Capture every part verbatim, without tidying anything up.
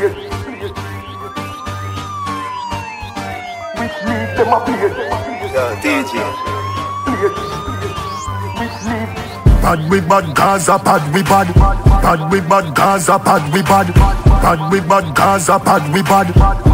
Which league them a play? D J. Bad we bad Gaza, bad we bad. Bad we bad Gaza, bad we bad. Bad we bad Gaza, bad we bad.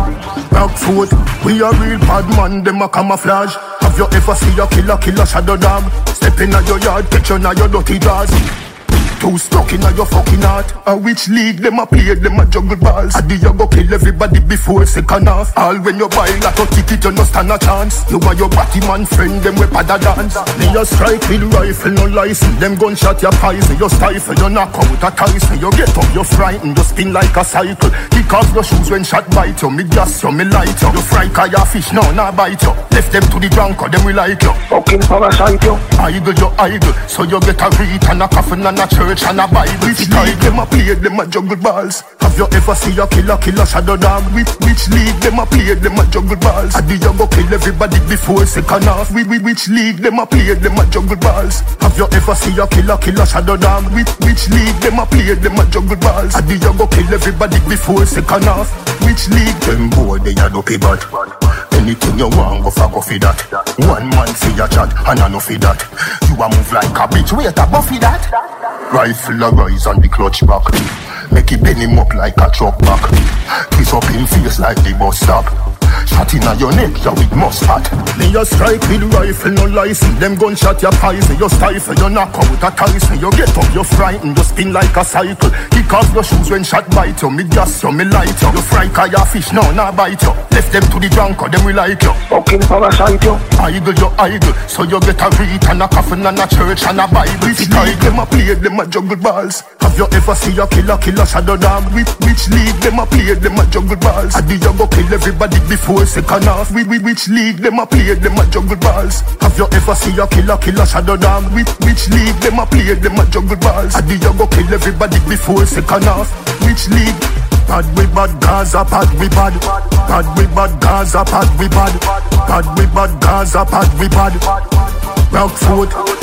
Back foot, we a real bad man, them a camouflage. Have you ever seen a killer, killer shadow dog? Step in a your yard, picture na your dirty jaws. Too stuck in a your fucking heart. A which league them a play, them a juggle balls. A do you go kill everybody before second half? All when you buy like a ticket, you no stand a chance. You and your batty man friend, them we pada dance. Me a strike with rifle, no license. Them gunshot your poison, you stifle, you knock out a Tyson. You get up, you frightened, you spin like a cycle. Kick off your shoes when shot bite you. Me gas you, me light you. You fry cause your fish, no, nah bite you. Left them to the drunk, or them we like you. Fucking parasite you. Idle, you idle. So you get a read and a coffin and a church and a Bible. Which league them a play, them a juggle balls? Have you ever seen a killer, killer shadow dog? Which, which league them a play, them a juggle balls? I do you go kill everybody before second half? Which, which league them a play, them a juggle balls? Have you ever seen a killer, killer shadow dog? Which, which league them a play, them a juggle balls? I do you go kill everybody before second half? Which league them boy they a dopey bad? Anything you want, go for go for that. One man for your chat, and I know for that. You a move like a bitch, wait a buffy that. Rifle a rise on the clutch back. Make it bend him up like a truck back. Twist up him face like the bus stop. Shot in your neck, you with mustard. Me a strike with rifle, no license. Them gunshot your poison, you stifle, you knock out a Tyson. You get up, you frightened, you spin like a cycle. Kick off your shoes when shot bite you. Me gas you, me light you. You fry cause your fish, no, nah bite you. Left them to the drunk, or them we like you. Fucking parasite you. Idle, you idle. So you get a read and a coffin and a church and a Bible. Which league them a play, them a juggle balls? Have you ever seen a killer, killer shadow dog? Which, which league them a play, them a juggle balls? I do you go kill everybody before second half? Which, which league them a play, them a juggle balls? Have you ever seen a killer, killer shadow dog? Which, which league them a play, them a juggle balls? I do you go kill everybody before second half? Which league? Bad we bad Gaza, bad we bad. Bad we bad Gaza, bad we bad. Bad we bad Gaza, bad we bad. Rock foot.